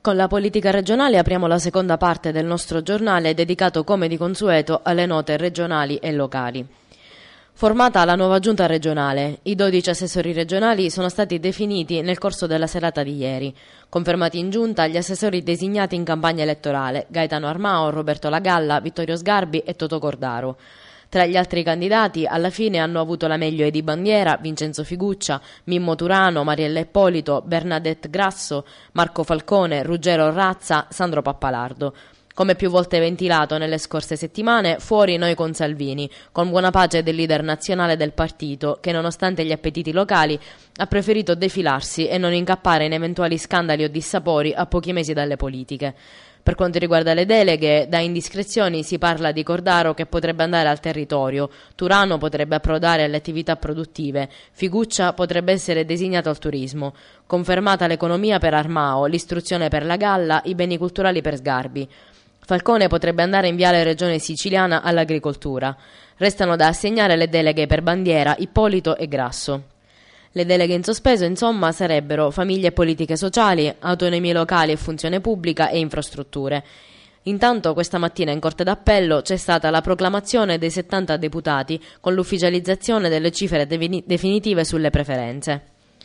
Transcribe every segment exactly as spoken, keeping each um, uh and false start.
Con la politica regionale apriamo la seconda parte del nostro giornale dedicato come di consueto alle note regionali e locali. Formata la nuova giunta regionale, i dodici assessori regionali sono stati definiti nel corso della serata di ieri. Confermati in giunta gli assessori designati in campagna elettorale: Gaetano Armao, Roberto Lagalla, Vittorio Sgarbi e Totò Cordaro. Tra gli altri candidati, alla fine hanno avuto la meglio Edi Bandiera, Vincenzo Figuccia, Mimmo Turano, Mariella Ippolito, Bernadette Grasso, Marco Falcone, Ruggero Razza, Sandro Pappalardo. Come più volte ventilato nelle scorse settimane, fuori noi con Salvini, con buona pace del leader nazionale del partito, che nonostante gli appetiti locali ha preferito defilarsi e non incappare in eventuali scandali o dissapori a pochi mesi dalle politiche. Per quanto riguarda le deleghe, da indiscrezioni si parla di Cordaro che potrebbe andare al territorio, Turano potrebbe approdare alle attività produttive, Figuccia potrebbe essere designato al turismo. Confermata l'economia per Armao, l'istruzione per Lagalla, i beni culturali per Sgarbi. Falcone potrebbe andare in viale regione siciliana all'agricoltura. Restano da assegnare le deleghe per Bandiera, Ippolito e Grasso. Le deleghe in sospeso, insomma, sarebbero famiglie e politiche sociali, autonomie locali e funzione pubblica e infrastrutture. Intanto questa mattina in Corte d'Appello c'è stata la proclamazione dei settanta deputati con l'ufficializzazione delle cifre definitive sulle preferenze.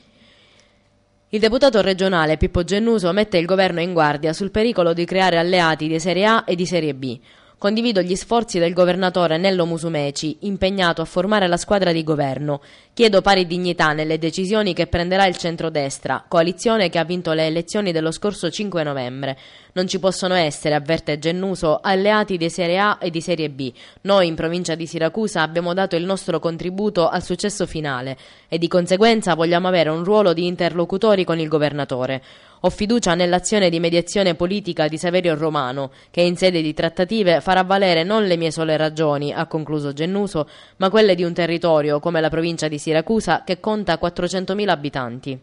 Il deputato regionale Pippo Gennuso mette il governo in guardia sul pericolo di creare alleati di Serie A e di Serie B. Condivido gli sforzi del governatore Nello Musumeci, impegnato a formare la squadra di governo. Chiedo pari dignità nelle decisioni che prenderà il centrodestra, coalizione che ha vinto le elezioni dello scorso cinque novembre. Non ci possono essere, avverte Gennuso, alleati di Serie A e di Serie B. Noi in provincia di Siracusa abbiamo dato il nostro contributo al successo finale e di conseguenza vogliamo avere un ruolo di interlocutori con il governatore. Ho fiducia nell'azione di mediazione politica di Saverio Romano, che in sede di trattative farà valere non le mie sole ragioni, ha concluso Gennuso, ma quelle di un territorio come la provincia di Siracusa che conta quattrocentomila abitanti.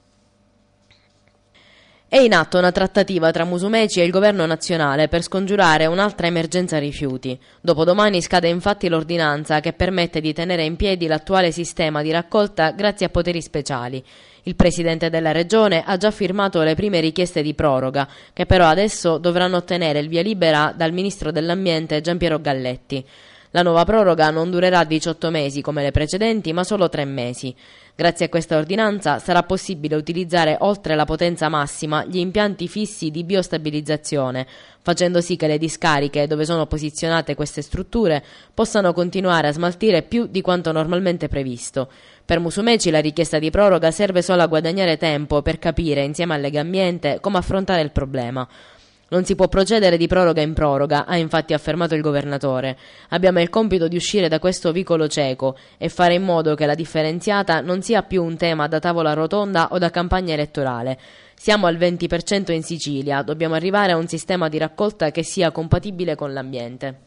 È in atto una trattativa tra Musumeci e il governo nazionale per scongiurare un'altra emergenza rifiuti. Dopodomani scade infatti l'ordinanza che permette di tenere in piedi l'attuale sistema di raccolta grazie a poteri speciali. Il presidente della regione ha già firmato le prime richieste di proroga, che però adesso dovranno ottenere il via libera dal ministro dell'ambiente Giampiero Galletti. La nuova proroga non durerà diciotto mesi come le precedenti, ma solo tre mesi. Grazie a questa ordinanza sarà possibile utilizzare oltre la potenza massima gli impianti fissi di biostabilizzazione, facendo sì che le discariche dove sono posizionate queste strutture possano continuare a smaltire più di quanto normalmente previsto. Per Musumeci la richiesta di proroga serve solo a guadagnare tempo per capire, insieme a Legambiente, come affrontare il problema. Non si può procedere di proroga in proroga, ha infatti affermato il governatore. Abbiamo il compito di uscire da questo vicolo cieco e fare in modo che la differenziata non sia più un tema da tavola rotonda o da campagna elettorale. Siamo al venti per cento in Sicilia, dobbiamo arrivare a un sistema di raccolta che sia compatibile con l'ambiente.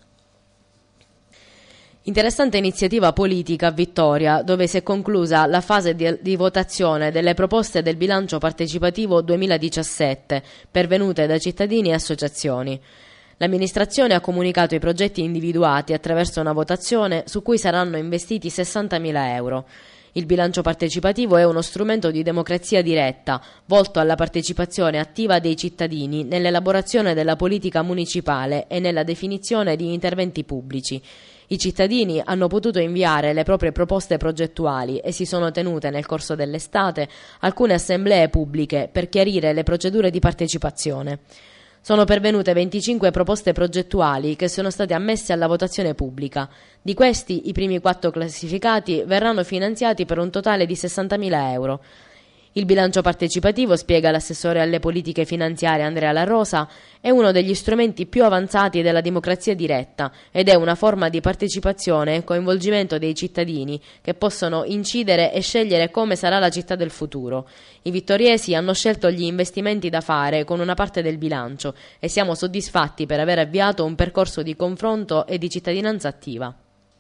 Interessante iniziativa politica a Vittoria, dove si è conclusa la fase di, di votazione delle proposte del bilancio partecipativo duemiladiciassette, pervenute da cittadini e associazioni. L'amministrazione ha comunicato i progetti individuati attraverso una votazione su cui saranno investiti sessantamila euro. Il bilancio partecipativo è uno strumento di democrazia diretta, volto alla partecipazione attiva dei cittadini nell'elaborazione della politica municipale e nella definizione di interventi pubblici. I cittadini hanno potuto inviare le proprie proposte progettuali e si sono tenute nel corso dell'estate alcune assemblee pubbliche per chiarire le procedure di partecipazione. Sono pervenute venticinque proposte progettuali che sono state ammesse alla votazione pubblica. Di questi, i primi quattro classificati verranno finanziati per un totale di sessantamila euro. Il bilancio partecipativo, spiega l'assessore alle politiche finanziarie Andrea La Rosa, è uno degli strumenti più avanzati della democrazia diretta ed è una forma di partecipazione e coinvolgimento dei cittadini che possono incidere e scegliere come sarà la città del futuro. I vittoriesi hanno scelto gli investimenti da fare con una parte del bilancio e siamo soddisfatti per aver avviato un percorso di confronto e di cittadinanza attiva.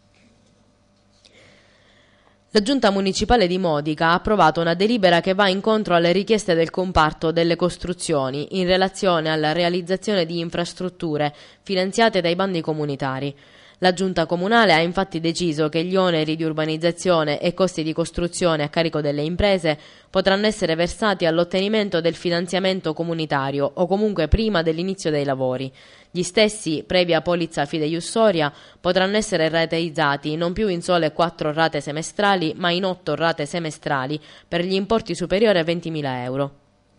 La Giunta Municipale di Modica ha approvato una delibera che va incontro alle richieste del comparto delle costruzioni in relazione alla realizzazione di infrastrutture finanziate dai bandi comunitari. La giunta comunale ha infatti deciso che gli oneri di urbanizzazione e costi di costruzione a carico delle imprese potranno essere versati all'ottenimento del finanziamento comunitario o comunque prima dell'inizio dei lavori. Gli stessi, previa polizza fideiussoria, potranno essere rateizzati non più in sole quattro rate semestrali, ma in otto rate semestrali per gli importi superiori a ventimila euro.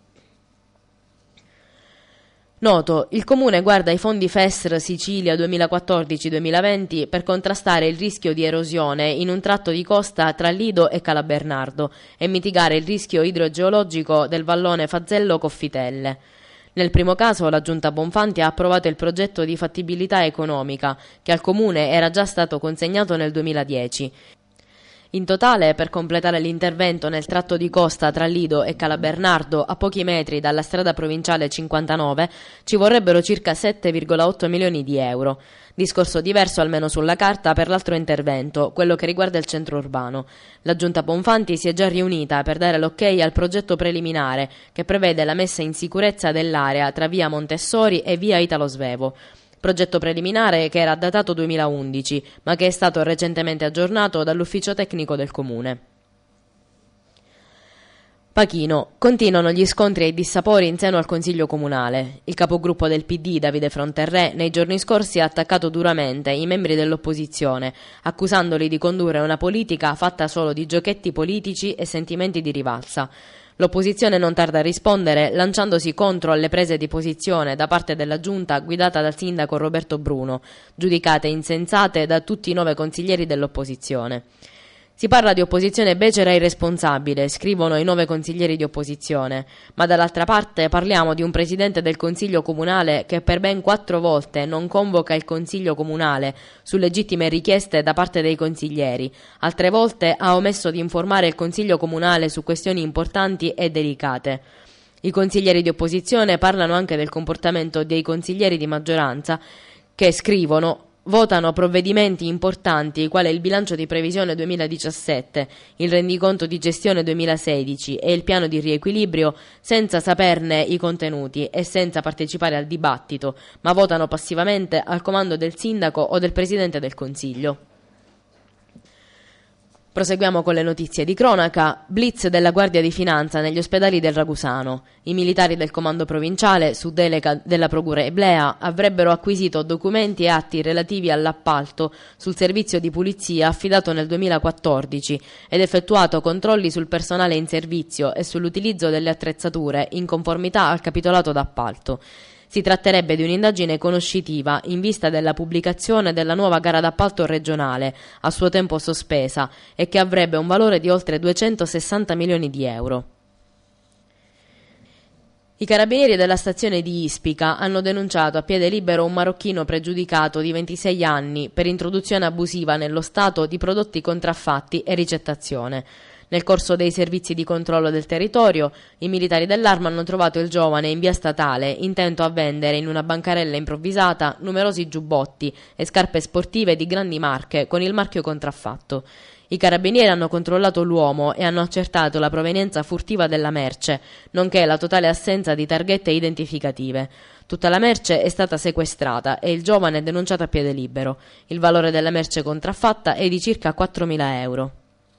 Noto, il Comune guarda i fondi F E S R Sicilia duemilaquattordici duemilaventi per contrastare il rischio di erosione in un tratto di costa tra Lido e Calabernardo e mitigare il rischio idrogeologico del vallone Fazzello-Coffitelle. Nel primo caso la Giunta Bonfanti ha approvato il progetto di fattibilità economica che al Comune era già stato consegnato nel duemiladieci. In totale, per completare l'intervento nel tratto di costa tra Lido e Calabernardo, a pochi metri dalla strada provinciale cinquantanove, ci vorrebbero circa sette virgola otto milioni di euro. Discorso diverso, almeno sulla carta, per l'altro intervento, quello che riguarda il centro urbano. La Giunta Bonfanti si è già riunita per dare l'ok al progetto preliminare, che prevede la messa in sicurezza dell'area tra via Montessori e via Italo Svevo. Progetto preliminare che era datato duemilaundici, ma che è stato recentemente aggiornato dall'ufficio tecnico del Comune. Pachino. Continuano gli scontri e i dissapori in seno al Consiglio Comunale. Il capogruppo del P D, Davide Fronterrè, nei giorni scorsi ha attaccato duramente i membri dell'opposizione, accusandoli di condurre una politica fatta solo di giochetti politici e sentimenti di rivalsa. L'opposizione non tarda a rispondere lanciandosi contro alle prese di posizione da parte della giunta guidata dal sindaco Roberto Bruno, giudicate insensate da tutti i nove consiglieri dell'opposizione. Si parla di opposizione becera e irresponsabile, scrivono i nove consiglieri di opposizione, ma dall'altra parte parliamo di un presidente del Consiglio Comunale che per ben quattro volte non convoca il Consiglio Comunale su legittime richieste da parte dei consiglieri, altre volte ha omesso di informare il Consiglio Comunale su questioni importanti e delicate. I consiglieri di opposizione parlano anche del comportamento dei consiglieri di maggioranza che scrivono votano provvedimenti importanti quali il bilancio di previsione duemiladiciassette, il rendiconto di gestione duemilasedici e il piano di riequilibrio senza saperne i contenuti e senza partecipare al dibattito, ma votano passivamente al comando del sindaco o del presidente del Consiglio. Proseguiamo con le notizie di cronaca. Blitz della Guardia di Finanza negli ospedali del Ragusano. I militari del comando provinciale, su delega della procura eblea, avrebbero acquisito documenti e atti relativi all'appalto sul servizio di pulizia affidato nel duemilaquattordici ed effettuato controlli sul personale in servizio e sull'utilizzo delle attrezzature in conformità al capitolato d'appalto. Si tratterebbe di un'indagine conoscitiva in vista della pubblicazione della nuova gara d'appalto regionale, a suo tempo sospesa, e che avrebbe un valore di oltre duecentosessanta milioni di euro. I carabinieri della stazione di Ispica hanno denunciato a piede libero un marocchino pregiudicato di ventisei anni per introduzione abusiva nello Stato di prodotti contraffatti e ricettazione. Nel corso dei servizi di controllo del territorio, i militari dell'Arma hanno trovato il giovane in via statale, intento a vendere in una bancarella improvvisata numerosi giubbotti e scarpe sportive di grandi marche con il marchio contraffatto. I carabinieri hanno controllato l'uomo e hanno accertato la provenienza furtiva della merce, nonché la totale assenza di targhette identificative. Tutta la merce è stata sequestrata e il giovane è denunciato a piede libero. Il valore della merce contraffatta è di circa quattromila euro.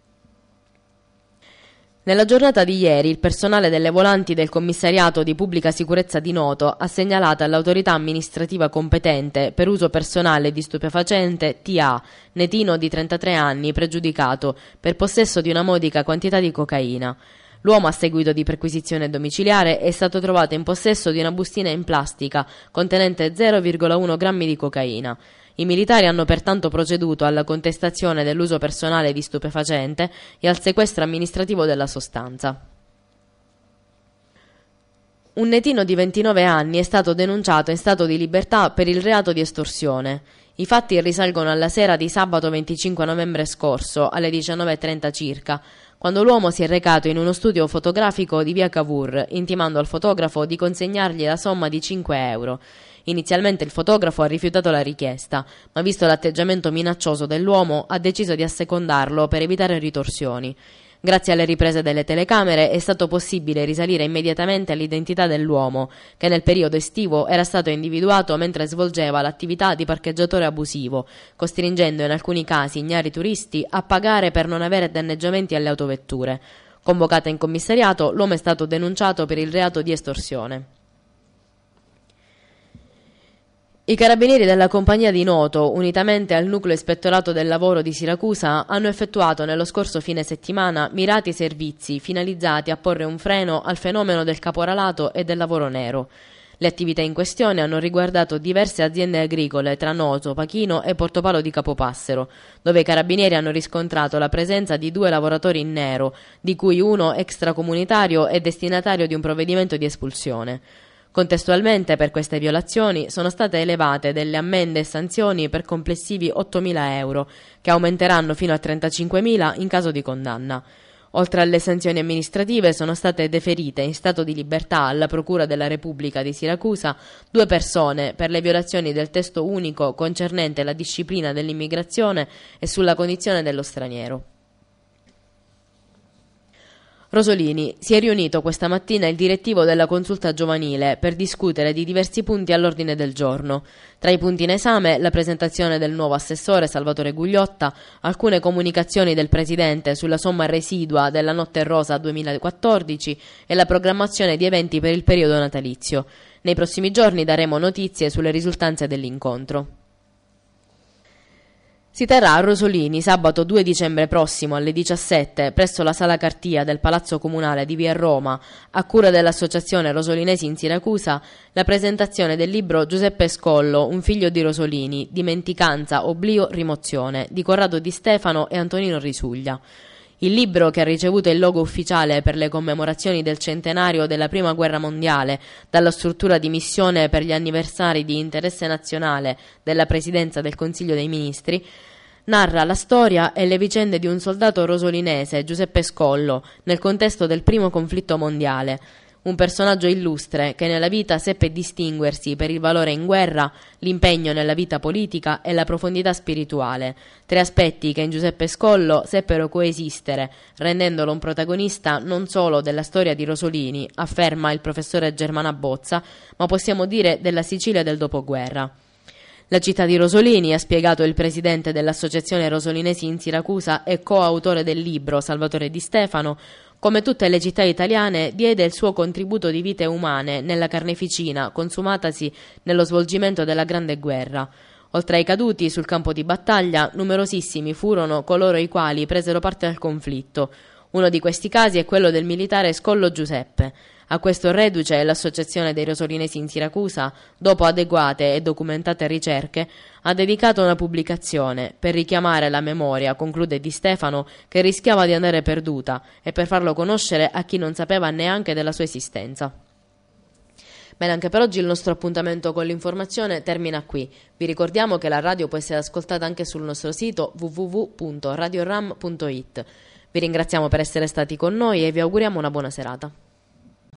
Nella giornata di ieri il personale delle volanti del Commissariato di Pubblica Sicurezza di Noto ha segnalato all'autorità amministrativa competente per uso personale di stupefacente T A, netino di trentatré anni, pregiudicato per possesso di una modica quantità di cocaina. L'uomo, a seguito di perquisizione domiciliare, è stato trovato in possesso di una bustina in plastica contenente zero virgola uno grammi di cocaina. I militari hanno pertanto proceduto alla contestazione dell'uso personale di stupefacente e al sequestro amministrativo della sostanza. Un netino di ventinove anni è stato denunciato in stato di libertà per il reato di estorsione. I fatti risalgono alla sera di sabato venticinque novembre scorso, alle diciannove e trenta circa, quando l'uomo si è recato in uno studio fotografico di via Cavour, intimando al fotografo di consegnargli la somma di cinque euro. Inizialmente il fotografo ha rifiutato la richiesta, ma visto l'atteggiamento minaccioso dell'uomo ha deciso di assecondarlo per evitare ritorsioni. Grazie alle riprese delle telecamere è stato possibile risalire immediatamente all'identità dell'uomo, che nel periodo estivo era stato individuato mentre svolgeva l'attività di parcheggiatore abusivo, costringendo in alcuni casi ignari turisti a pagare per non avere danneggiamenti alle autovetture. Convocata in commissariato, l'uomo è stato denunciato per il reato di estorsione. I carabinieri della compagnia di Noto, unitamente al nucleo ispettorato del lavoro di Siracusa, hanno effettuato nello scorso fine settimana mirati servizi finalizzati a porre un freno al fenomeno del caporalato e del lavoro nero. Le attività in questione hanno riguardato diverse aziende agricole tra Noto, Pachino e Portopalo di Capopassero, dove i carabinieri hanno riscontrato la presenza di due lavoratori in nero, di cui uno extracomunitario e destinatario di un provvedimento di espulsione. Contestualmente per queste violazioni sono state elevate delle ammende e sanzioni per complessivi ottomila euro, che aumenteranno fino a trentacinquemila in caso di condanna. Oltre alle sanzioni amministrative sono state deferite in stato di libertà alla Procura della Repubblica di Siracusa due persone per le violazioni del testo unico concernente la disciplina dell'immigrazione e sulla condizione dello straniero. Rosolini, si è riunito questa mattina il direttivo della consulta giovanile per discutere di diversi punti all'ordine del giorno. Tra i punti in esame la presentazione del nuovo assessore Salvatore Gugliotta, alcune comunicazioni del Presidente sulla somma residua della Notte Rosa duemilaquattordici e la programmazione di eventi per il periodo natalizio. Nei prossimi giorni daremo notizie sulle risultanze dell'incontro. Si terrà a Rosolini sabato due dicembre prossimo alle diciassette presso la Sala Cartia del Palazzo Comunale di Via Roma, a cura dell'Associazione Rosolinesi in Siracusa, la presentazione del libro Giuseppe Scollo, un figlio di Rosolini, Dimenticanza, Oblio, Rimozione, di Corrado Di Stefano e Antonino Risuglia. Il libro, che ha ricevuto il logo ufficiale per le commemorazioni del centenario della Prima Guerra Mondiale dalla struttura di missione per gli anniversari di interesse nazionale della Presidenza del Consiglio dei Ministri, narra la storia e le vicende di un soldato rosolinese, Giuseppe Scollo, nel contesto del primo conflitto mondiale. Un personaggio illustre che nella vita seppe distinguersi per il valore in guerra, l'impegno nella vita politica e la profondità spirituale, tre aspetti che in Giuseppe Scollo seppero coesistere, rendendolo un protagonista non solo della storia di Rosolini, afferma il professore Germana Bozza, ma possiamo dire della Sicilia del dopoguerra. La città di Rosolini, ha spiegato il presidente dell'Associazione Rosolinesi in Siracusa e coautore del libro Salvatore Di Stefano, come tutte le città italiane, diede il suo contributo di vite umane nella carneficina consumatasi nello svolgimento della Grande Guerra. Oltre ai caduti sul campo di battaglia, numerosissimi furono coloro i quali presero parte al conflitto. Uno di questi casi è quello del militare Scollo Giuseppe. A questo reduce l'Associazione dei Rosolinesi in Siracusa, dopo adeguate e documentate ricerche, ha dedicato una pubblicazione per richiamare la memoria, conclude Di Stefano, che rischiava di andare perduta e per farlo conoscere a chi non sapeva neanche della sua esistenza. Bene, anche per oggi il nostro appuntamento con l'informazione termina qui. Vi ricordiamo che la radio può essere ascoltata anche sul nostro sito w w w punto radio ram punto it. Vi ringraziamo per essere stati con noi e vi auguriamo una buona serata.